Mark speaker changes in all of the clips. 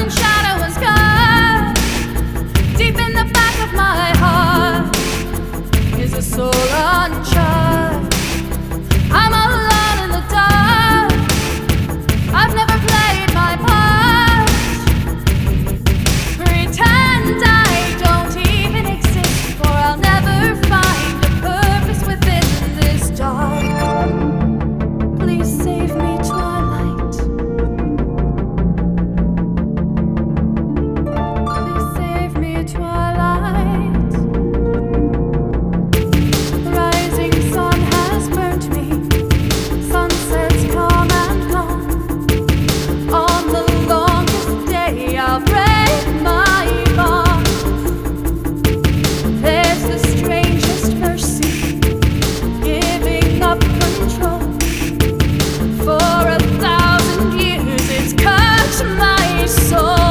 Speaker 1: in shadow and sky. Deep in the back of my heart is a soul untried. I'm alone in the dark. I've never played my part. Pretend I don't even exist, for I'll never find a purpose within this dark. Please save me, twilight. Please save me, twilight. Rising sun has burnt me. Sunsets come and gone. On the longest day I'll break my bond. There's the strangest mercy, giving up control. For 1,000 years it's cut my soul.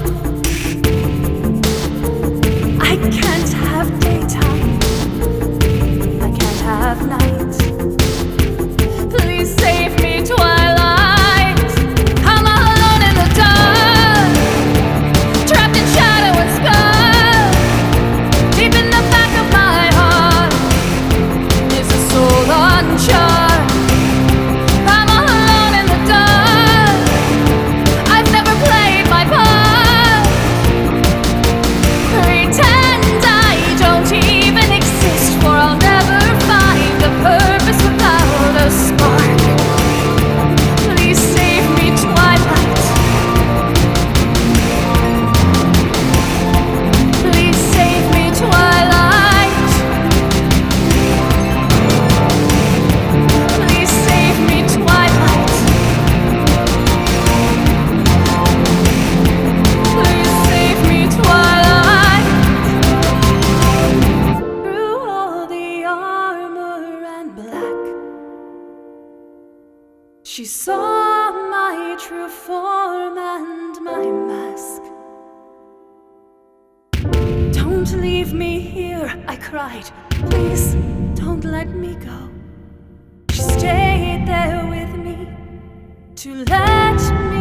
Speaker 1: I can't have daytime, I can't have night. Please save me, twilight. I'm alone in the dark, trapped in shadow and sky. Deep in the back of my heart is a soul untried. I'm alone in the dark. I've never played my part. Pretend I don't even exist, for I'll never find a purpose without a spark. Please save me, twilight. Please save me, twilight. Please save me, twilight. Please save me, twilight. Through all the armor and black, she saw my true form and my mask. Don't leave me here, I cried. Please don't let me go. She stayed there with me to let me